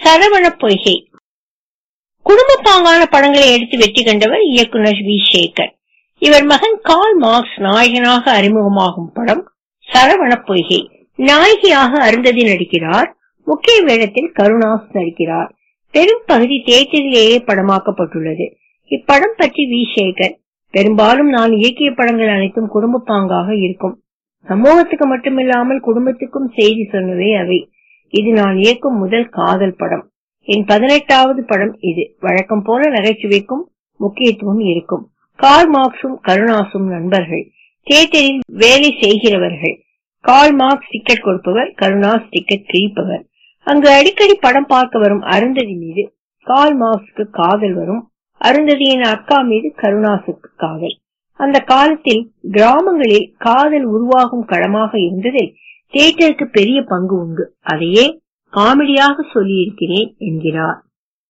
சரவண பொய்கை. குடும்ப பாங்கான படங்களை எடுத்து வெற்றி கண்டவர் இயக்குனர் வி. சேகர். இவர் மகன் கார்ல் மார்க்ஸ் நாயகனாக அறிமுகமாகும் படம் சரவண பொய்கை. நாயகியாக அருந்ததி நடிக்கிறார். முக்கிய வேடத்தில் கருணாஸ் நடிக்கிறார். பெரும் பகுதி தியேட்டரிலேயே படமாக்கப்பட்டுள்ளது. இப்படம் பற்றி வி. சேகர், பெரும்பாலும் நான் இயக்கிய படங்கள் அனைத்தும் குடும்ப பாங்காக இருக்கும். சமூகத்துக்கு மட்டுமில்லாமல் குடும்பத்துக்கும் செய்தி சொன்னவே அவை. இது நான் இயக்கும் முதல் காதல் படம். என் 18வது படம் இது. வழக்கம் போல நகைச்சுவைக்கும் முக்கியத்துவம் இருக்கும். கார்ல் மார்க்ஸும் கருணாசும் நண்பர்கள். தியேட்டரில் வேலை செய்கிறவர்கள். கார்ல் மார்க்ஸ் டிக்கெட் கொடுப்பவர், கருணாஸ் டிக்கெட் கிழிப்பவர். அங்கு அடிக்கடி படம் பார்க்க வரும் அருந்ததி மீது கார்ல் மார்க்ஸுக்கு காதல் வரும். அருந்ததியின் அக்கா மீது கருணாசுக்கு காதல். அந்த காலத்தில் கிராமங்களில் காதல் உருவாகும் களமாக இருந்ததில் தியேட்டருக்கு பெரிய பங்கு உண்டு. அதையே காமெடியாக சொல்லியிருக்கிறேன் என்கிறார்.